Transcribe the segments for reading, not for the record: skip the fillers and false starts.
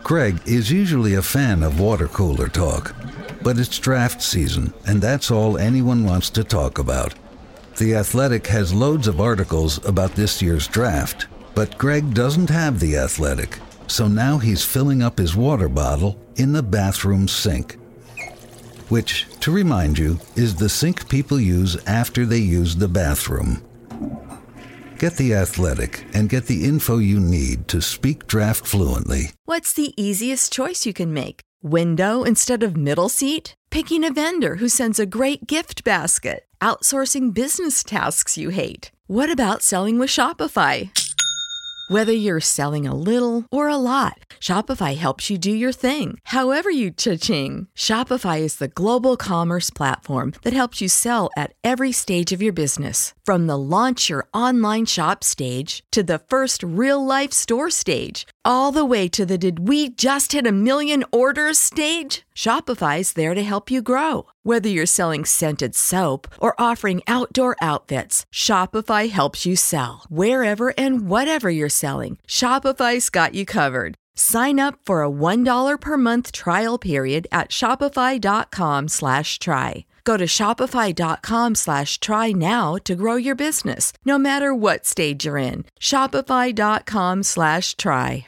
Greg is usually a fan of water cooler talk, but it's draft season, and that's all anyone wants to talk about. The Athletic has loads of articles about this year's draft, but Greg doesn't have The Athletic, so now he's filling up his water bottle in the bathroom sink, which, to remind you, is the sink people use after they use the bathroom. Get The Athletic and get the info you need to speak draft fluently. What's the easiest choice you can make? Window instead of middle seat? Picking a vendor who sends a great gift basket? Outsourcing business tasks you hate? What about selling with Shopify? Whether you're selling a little or a lot, Shopify helps you do your thing, however you cha-ching. Shopify is the global commerce platform that helps you sell at every stage of your business. From the launch your online shop stage to the first real-life store stage, all the way to the did we just hit 1 million orders stage. Shopify's there to help you grow. Whether you're selling scented soap or offering outdoor outfits, Shopify helps you sell. Wherever and whatever you're selling, Shopify's got you covered. Sign up for a $1 per month trial period at shopify.com/try. Go to shopify.com/try now to grow your business, no matter what stage you're in. Shopify.com/try.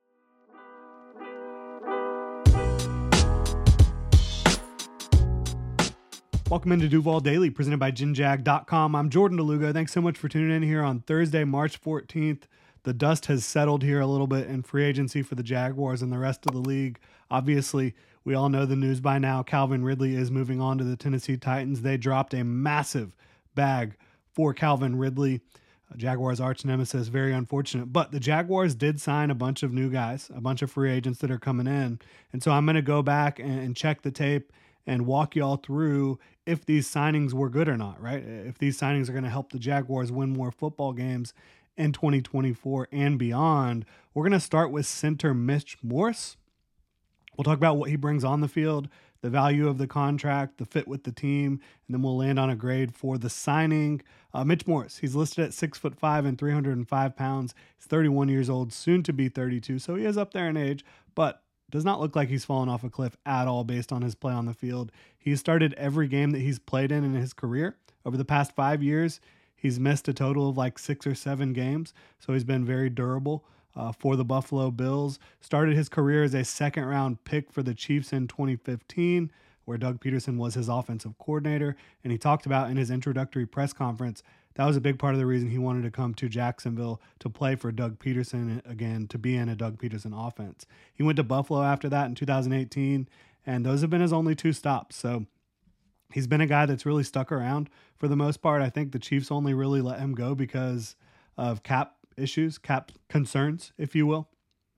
Welcome into Duval Daily, presented by GinJag.com. I'm Jordan DeLugo. Thanks so much for tuning in here on Thursday, March 14th. The dust has settled here a little bit in free agency for the Jaguars and the rest of the league. Obviously, we all know the news by now. Calvin Ridley is moving on to the Tennessee Titans. They dropped a massive bag for Calvin Ridley, Jaguars' arch nemesis. Very unfortunate. But the Jaguars did sign a bunch of new guys, a bunch of free agents that are coming in. And so I'm going to go back and check the tape and walk y'all through if these signings were good or not, right? If these signings are going to help the Jaguars win more football games in 2024 and beyond. We're going to start with center Mitch Morse. We'll talk about what he brings on the field, the value of the contract, the fit with the team, and then we'll land on a grade for the signing. Mitch Morse, he's listed at 6'5" and 305 pounds. He's 31 years old, soon to be 32, so he is up there in age, but does not look like he's fallen off a cliff at all based on his play on the field. He's started every game that he's played in his career. Over the past 5 years, he's missed a total of like 6 or 7 games, so he's been very durable for the Buffalo Bills. Started his career as a second-round pick for the Chiefs in 2015, where Doug Peterson was his offensive coordinator, and he talked about in his introductory press conference that was a big part of the reason he wanted to come to Jacksonville to play for Doug Peterson again, to be in a Doug Peterson offense. He went to Buffalo after that in 2018, and those have been his only 2 stops. So he's been a guy that's really stuck around for the most part. I think the Chiefs only really let him go because of cap issues, cap concerns, if you will.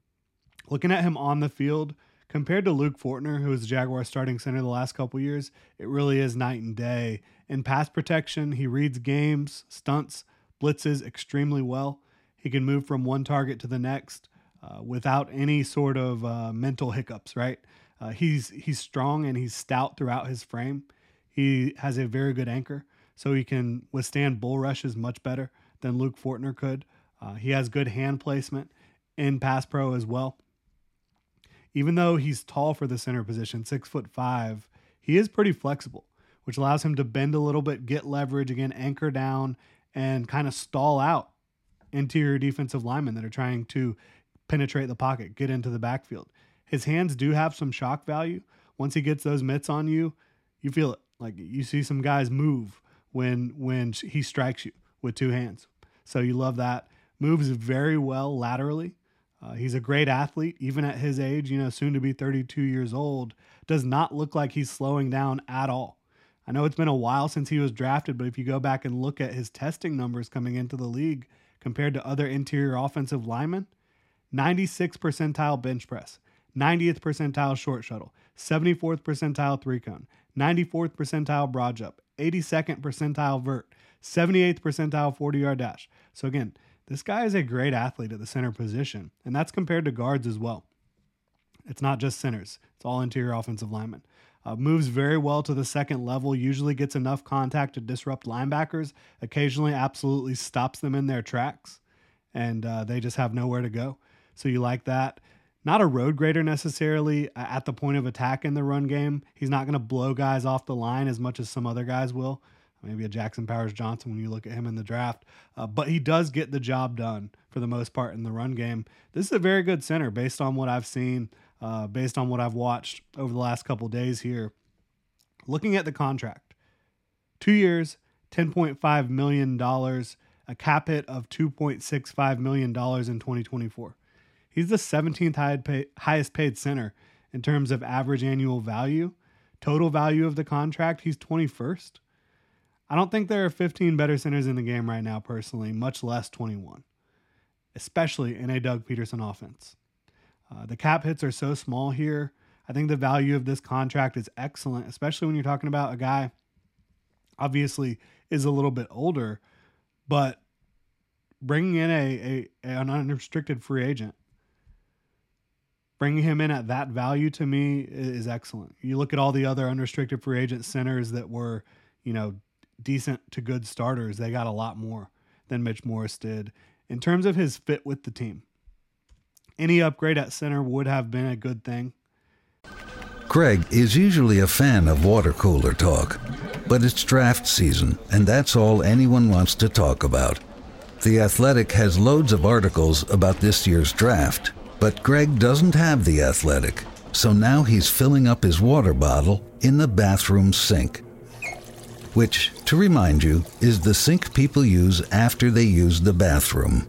Looking at him on the field, compared to Luke Fortner, who was the Jaguars starting center the last couple years, it really is night and day. In pass protection, he reads games, stunts, blitzes extremely well. He can move from one target to the next without any sort of mental hiccups, right? He's strong and he's stout throughout his frame. He has a very good anchor, so he can withstand bull rushes much better than Luke Fortner could. He has good hand placement in pass pro as well. Even though he's tall for the center position, 6'5", he is pretty flexible, which allows him to bend a little bit, get leverage, again, anchor down, and kind of stall out interior defensive linemen that are trying to penetrate the pocket, get into the backfield. His hands do have some shock value. Once he gets those mitts on you, you feel it. Like you see some guys move when he strikes you with 2 hands. So you love that. Moves very well laterally. He's a great athlete, even at his age, soon to be 32 years old. Does not look like he's slowing down at all. I know it's been a while since he was drafted, but if you go back and look at his testing numbers coming into the league compared to other interior offensive linemen, 96th percentile bench press, 90th percentile short shuttle, 74th percentile 3-cone, 94th percentile broad jump, 82nd percentile vert, 78th percentile 40-yard dash. So again, this guy is a great athlete at the center position, and that's compared to guards as well. It's not just centers. It's all interior offensive linemen. Moves very well to the second level, usually gets enough contact to disrupt linebackers, occasionally absolutely stops them in their tracks, and they just have nowhere to go. So you like that. Not a road grader necessarily at the point of attack in the run game. He's not going to blow guys off the line as much as some other guys will. Maybe a Jackson Powers Johnson when you look at him in the draft. But he does get the job done for the most part in the run game. This is a very good center based on what I've seen, based on what I've watched over the last couple of days here. Looking at the contract, 2 years, $10.5 million, a cap hit of $2.65 million in 2024. He's the 17th highest paid center in terms of average annual value. Total value of the contract, he's 21st. I don't think there are 15 better centers in the game right now, personally, much less 21, especially in a Doug Peterson offense. The cap hits are so small here. I think the value of this contract is excellent, especially when you're talking about a guy obviously is a little bit older, but bringing in an unrestricted free agent, bringing him in at that value to me is excellent. You look at all the other unrestricted free agent centers that were, decent to good starters, they got a lot more than Mitch Morse did. In terms of his fit with the team, any upgrade at center would have been a good thing. Craig is usually a fan of water cooler talk, but it's draft season, and that's all anyone wants to talk about. The Athletic has loads of articles about this year's draft, but Greg doesn't have The Athletic, so now he's filling up his water bottle in the bathroom sink. Which, to remind you, is the sink people use after they use the bathroom.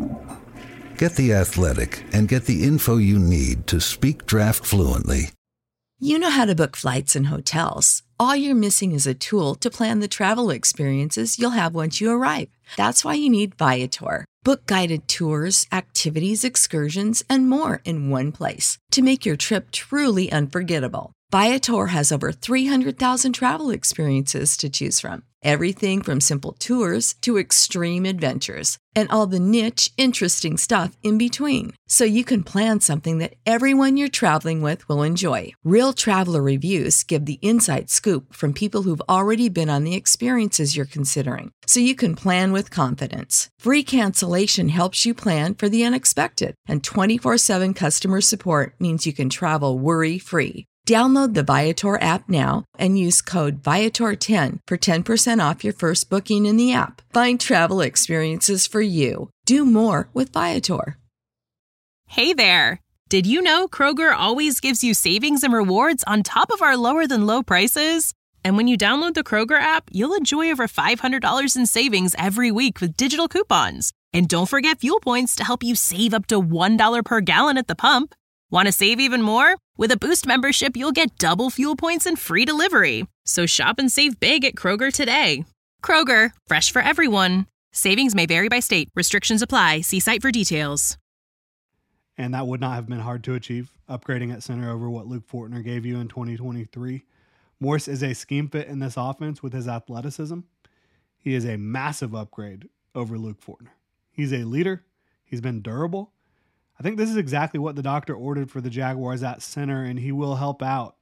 Get The Athletic and get the info you need to speak draft fluently. You know how to book flights and hotels. All you're missing is a tool to plan the travel experiences you'll have once you arrive. That's why you need Viator. Book guided tours, activities, excursions, and more in one place to make your trip truly unforgettable. Viator has over 300,000 travel experiences to choose from. Everything from simple tours to extreme adventures and all the niche, interesting stuff in between. So you can plan something that everyone you're traveling with will enjoy. Real traveler reviews give the inside scoop from people who've already been on the experiences you're considering. So you can plan with confidence. Free cancellation helps you plan for the unexpected. And 24/7 customer support means you can travel worry-free. Download the Viator app now and use code Viator10 for 10% off your first booking in the app. Find travel experiences for you. Do more with Viator. Hey there! Did you know Kroger always gives you savings and rewards on top of our lower-than-low prices? And when you download the Kroger app, you'll enjoy over $500 in savings every week with digital coupons. And don't forget fuel points to help you save up to $1 per gallon at the pump. Want to save even more? With a Boost membership, you'll get double fuel points and free delivery. So shop and save big at Kroger today. Kroger, fresh for everyone. Savings may vary by state. Restrictions apply. See site for details. And that would not have been hard to achieve, upgrading at center over what Luke Fortner gave you in 2023. Morse is a scheme fit in this offense with his athleticism. He is a massive upgrade over Luke Fortner. He's a leader. He's been durable. I think this is exactly what the doctor ordered for the Jaguars at center, and he will help out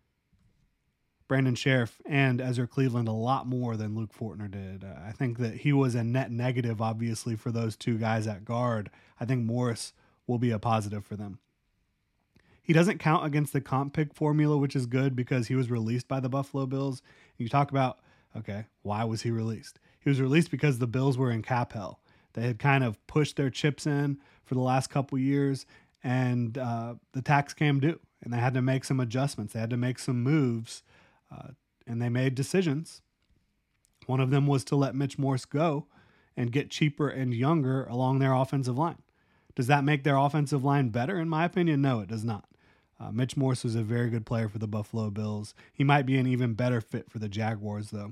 Brandon Sheriff and Ezra Cleveland a lot more than Luke Fortner did. I think that he was a net negative, obviously, for those two guys at guard. I think Morris will be a positive for them. He doesn't count against the comp pick formula, which is good because he was released by the Buffalo Bills. And you talk about, okay, why was he released? He was released because the Bills were in cap hell. They had kind of pushed their chips in for the last couple years, and the tax came due, and they had to make some adjustments. They had to make some moves, and they made decisions. One of them was to let Mitch Morse go and get cheaper and younger along their offensive line. Does that make their offensive line better? In my opinion, no, it does not. Mitch Morse was a very good player for the Buffalo Bills. He might be an even better fit for the Jaguars, though.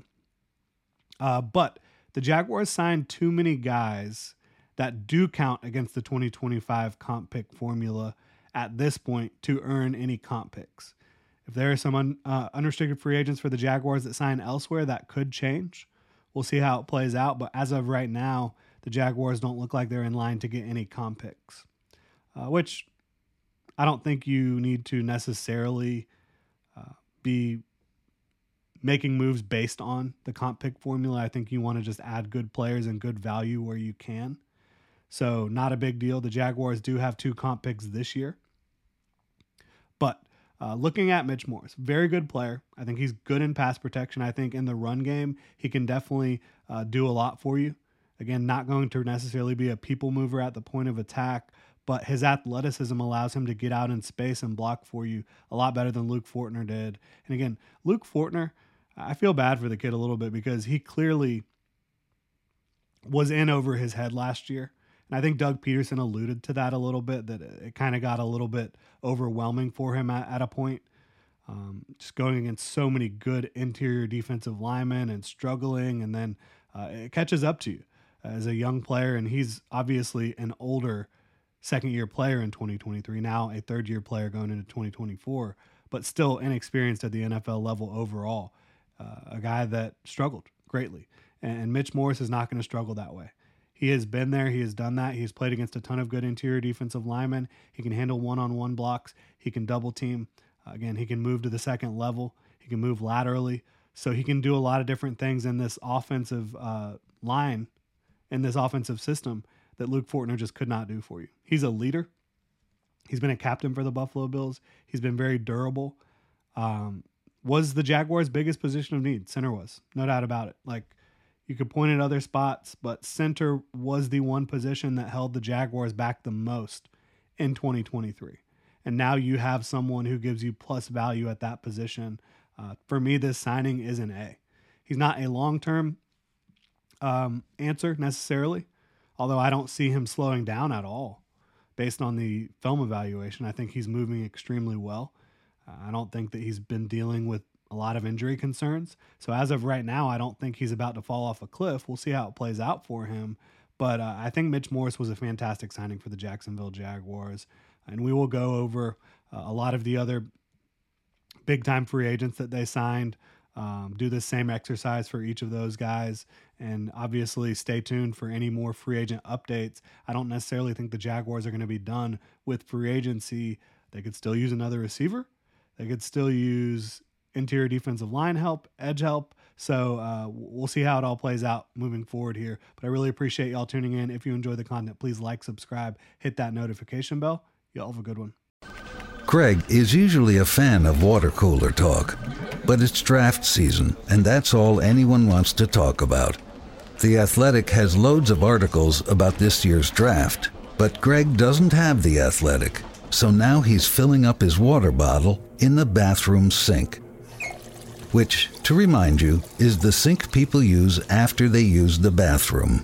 But the Jaguars signed too many guys that do count against the 2025 comp pick formula at this point to earn any comp picks. If there are some unrestricted free agents for the Jaguars that sign elsewhere, that could change. We'll see how it plays out. But as of right now, the Jaguars don't look like they're in line to get any comp picks, which I don't think you need to necessarily be making moves based on the comp pick formula. I think you want to just add good players and good value where you can. So not a big deal. The Jaguars do have 2 comp picks this year. But looking at Mitch Morse, very good player. I think he's good in pass protection. I think in the run game, he can definitely do a lot for you. Again, not going to necessarily be a people mover at the point of attack, but his athleticism allows him to get out in space and block for you a lot better than Luke Fortner did. And again, Luke Fortner, I feel bad for the kid a little bit because he clearly was in over his head last year. And I think Doug Peterson alluded to that a little bit, that it kind of got a little bit overwhelming for him at a point. Just going against so many good interior defensive linemen and struggling, and then it catches up to you as a young player. And he's obviously an older second-year player in 2023, now a third-year player going into 2024, but still inexperienced at the NFL level overall. A guy that struggled greatly. And Mitch Morse is not going to struggle that way. He has been there. He has done that. He's played against a ton of good interior defensive linemen. He can handle one-on-one blocks. He can double team. Again, he can move to the second level. He can move laterally. So he can do a lot of different things in this offensive line, in this offensive system that Luke Fortner just could not do for you. He's a leader. He's been a captain for the Buffalo Bills. He's been very durable. Was the Jaguars' biggest position of need? Center was. No doubt about it. Like, you could point at other spots, but center was the one position that held the Jaguars back the most in 2023. And now you have someone who gives you plus value at that position. For me, this signing is an A. He's not a long-term answer necessarily, although I don't see him slowing down at all based on the film evaluation. I think he's moving extremely well. I don't think that he's been dealing with a lot of injury concerns. So as of right now, I don't think he's about to fall off a cliff. We'll see how it plays out for him. But I think Mitch Morse was a fantastic signing for the Jacksonville Jaguars. And we will go over a lot of the other big-time free agents that they signed, do the same exercise for each of those guys. And obviously stay tuned for any more free agent updates. I don't necessarily think the Jaguars are going to be done with free agency. They could still use another receiver. They could still use interior defensive line help, edge help. So we'll see how it all plays out moving forward here. But I really appreciate y'all tuning in. If you enjoy the content, please like, subscribe, hit that notification bell. Y'all have a good one. Greg is usually a fan of water cooler talk, but it's draft season, and that's all anyone wants to talk about. The Athletic has loads of articles about this year's draft, but Greg doesn't have The Athletic, so now he's filling up his water bottle in the bathroom sink. Which, to remind you, is the sink people use after they use the bathroom.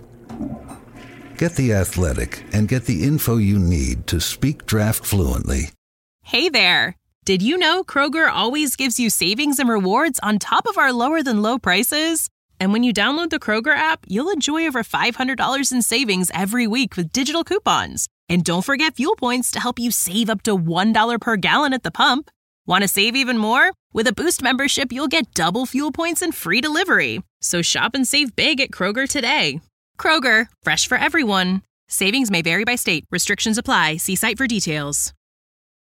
Get The Athletic and get the info you need to speak draft fluently. Hey there! Did you know Kroger always gives you savings and rewards on top of our lower-than-low prices? And when you download the Kroger app, you'll enjoy over $500 in savings every week with digital coupons. And don't forget fuel points to help you save up to $1 per gallon at the pump. Want to save even more? With a Boost membership, you'll get double fuel points and free delivery. So shop and save big at Kroger today. Kroger, fresh for everyone. Savings may vary by state. Restrictions apply. See site for details.